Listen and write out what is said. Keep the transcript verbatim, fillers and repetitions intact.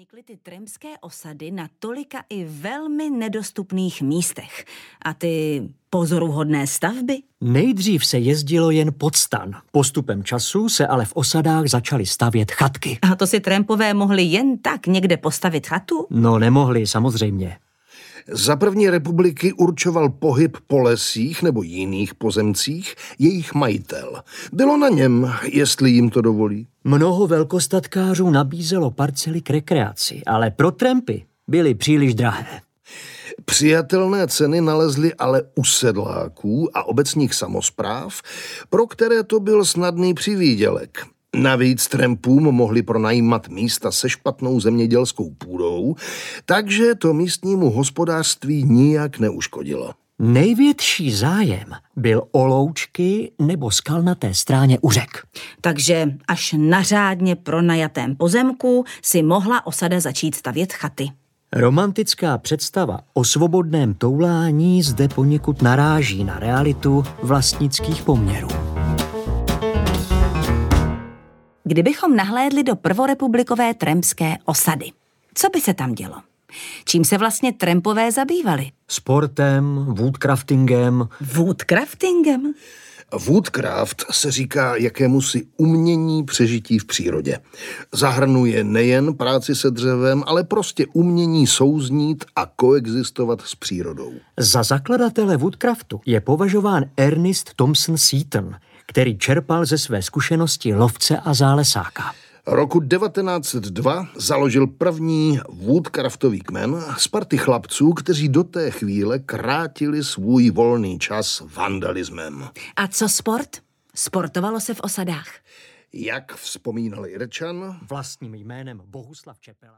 vznikly ty trampské osady na tolika i velmi nedostupných místech. A ty pozoruhodné stavby? Nejdřív se jezdilo jen pod stan. Postupem času se ale v osadách začaly stavět chatky. A to si trampové mohli jen tak někde postavit chatu? No nemohli, samozřejmě. Za první republiky určoval pohyb po lesích nebo jiných pozemcích jejich majitel. Bylo na něm, jestli jim to dovolí. Mnoho velkostatkářů nabízelo parcely k rekreaci, ale pro trampy byly příliš drahé. Přijatelné ceny nalezli ale u sedláků a obecních samospráv, pro které to byl snadný přivýdělek. Navíc trampům mohli pronajímat místa se špatnou zemědělskou půdou, takže to místnímu hospodářství nijak neuškodilo. Největší zájem byl o loučky nebo skalnaté stráně u řek. Takže až na řádně pronajatém pozemku si mohla osada začít stavět chaty. Romantická představa o svobodném toulání zde poněkud naráží na realitu vlastnických poměrů. Kdybychom nahlédli do prvorepublikové trampské osady, co by se tam dělo? Čím se vlastně trampové zabývali? Sportem, woodcraftingem. Woodcraftingem? Woodcraft se říká jakémusi umění přežití v přírodě. Zahrnuje nejen práci se dřevem, ale prostě umění souznít a koexistovat s přírodou. Za zakladatele Woodcraftu je považován Ernest Thompson Seton, který čerpal ze své zkušenosti lovce a zálesáka. Roku devatenáct set dva založil první woodcraftový kmen z party chlapců, kteří do té chvíle krátili svůj volný čas vandalismem. A co sport? Sportovalo se v osadách. Jak vzpomínal Irčan, Vlastním jménem Bohuslav Čepela.